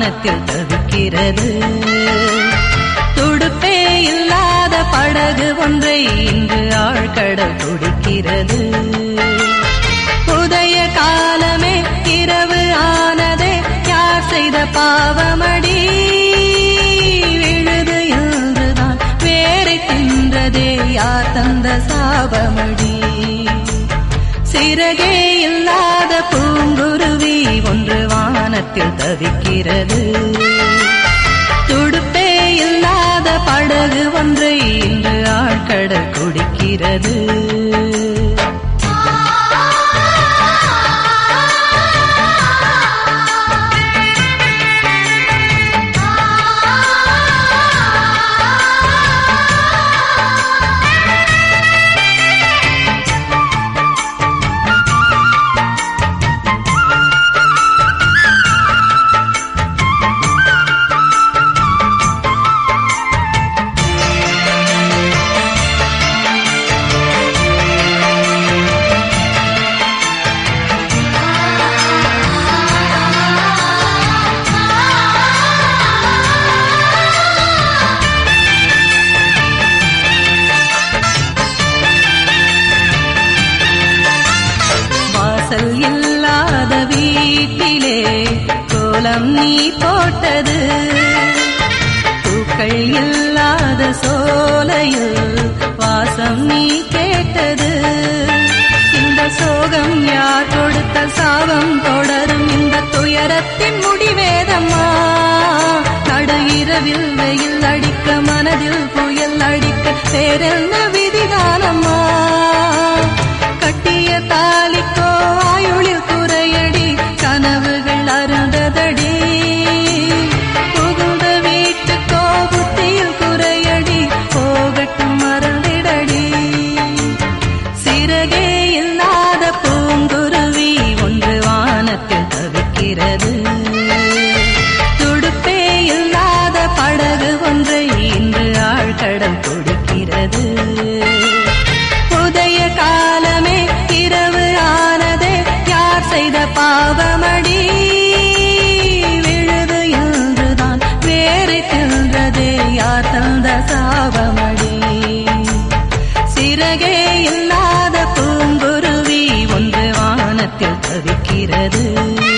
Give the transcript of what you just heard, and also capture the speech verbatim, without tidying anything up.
வானத்தில் தவிக்கிறது. துடுப்பே இல்லாத படகு ஒன்றை இன்று ஆழ்கடல் துடிக்கிறது. உதய காலமே இரவு ஆனதே யார் செய்த பாவமடி, விழுது என்றுதான் வேரை தின்றதே யார் தந்த சாபமடி. சிறகே இல்லாத பூங்குருவி ஒன்று வானத்தில் தவிக்கிறது. துடுப்பே இல்லாத படகு ஒன்றை இன்று ஆழ்கடல் குடிக்கிறது. இல்லாத வீட்டிலே கோலம் நீ போட்டது, பூக்கள் இல்லாத சோலையில் வாசம் நீ கேட்டது. இந்த சோகம் யார் கொடுத்த சாபம் தொடரும் இந்த துயரத்தின் முடிவேதம்மா. நடு இரவில் வெயில் அடிக்க மனதில் புயல் அடிக்க வேறென்ன விதிதானம்மா. கட்டிய தாலிக்கோ ஆயுளில் குறையடி, கனவுகள் அருந்ததடி. புகுந்த வீட்டுக்கோ புத்தியில் குறையடி, போகட்டும் மறந்திடடி. சிறகே இல்லாத பூங்குருவி ஒன்று வானத்தில் தவிக்கிறது. துடுப்பே இல்லாத படகு ஒன்றை இன்று ஆழ்கடல் கொடுக்கிறது. உதய காலமே இரவு ஆனதே யார் செய்த பாவமடி, விழுது என்றுதான் வேறு தின்றதே யார் தந்த சாபமடி. சிறகே இல்லாத பூங்குருவி ஒன்று வானத்தில் தவிக்கிறது.